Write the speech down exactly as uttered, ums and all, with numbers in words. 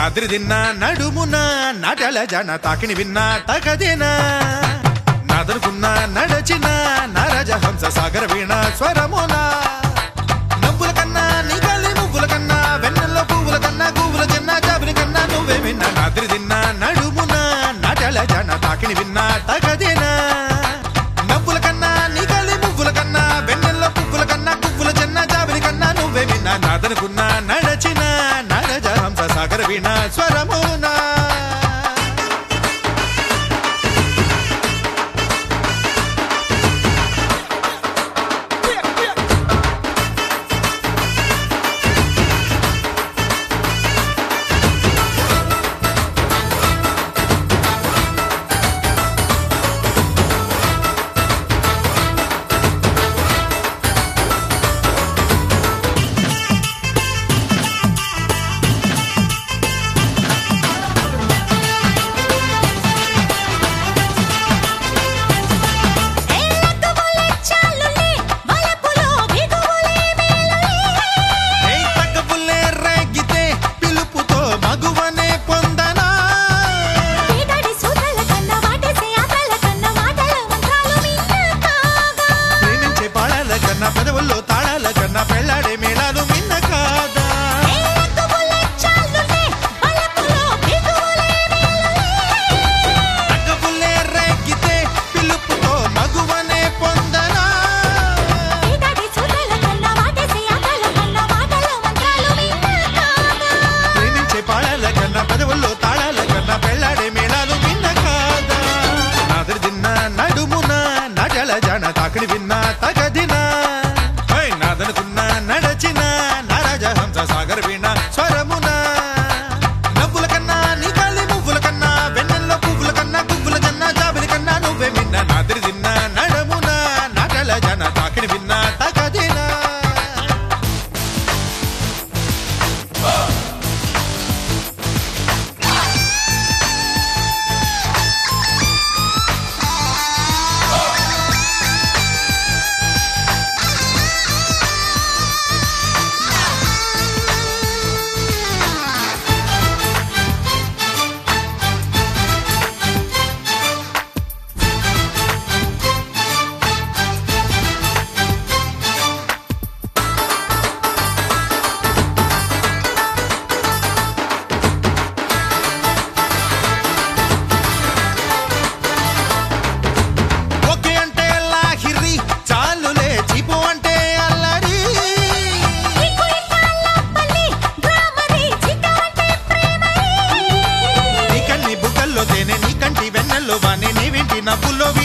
నాద్రి దిన్నా నడుమున నాటల జన తాకిని విన్నా తగదేనా నాదనుకున్నా నడచిన నరజహంస సాగర వీణ స్వరమునా నవ్వుల కన్నా నీ కళ్ళి మువ్వుల కన్నా వెన్నెల్లో పువ్వుల కన్నా గువ్వుల జన్నా జాబిని కన్నా నువ్వే విన్నా నాద్రి దిన్నా నడుమున నాటల జన తాకిని విన్నా తగదేనా నవ్వుల కన్నా నీ కళ్ళి మువ్వుల కన్నా వెన్నెల్లో పువ్వుల కన్నా గువ్వుల జన్నా జాబిని కన్నా నువ్వే విన్నా నాదనుకున్నా నడచిన నరజహంస సాగర వీణ స్వరమునా పెదవుల్లో తాళాల కన్నా పెళ్ళాడే మేళాలు మిన్న కాదా తగ్గబుల్లే రేగితే పిలుపుతో మగువనే పొందనా ప్రేమించే పాళాల కన్నా పెదవుల్లో తాళాల కన్నా పెళ్ళాడే మేళాలు మిన్న కాదా నాదరి దిన్న నడుమున నటల జన తాకిడి విన్నా తగదినా నాదనుకున్నా నడచిన నరజహంస సాగర వీణ స్వరమునా నవ్వుల కన్నా నీ కళ్ళి మువ్వుల కన్నా వెన్నెల్లో పువ్వుల కన్నా గువ్వుల జన్నా జాబిలి కన్నా నువ్వే విన్నా నాదిరి దిన్న నడమున నటల జన తాకిడి విన్నా తగదినా నీ కంటి వెన్నెల్లో వాణి నీ వింటి నవ్వుల్లో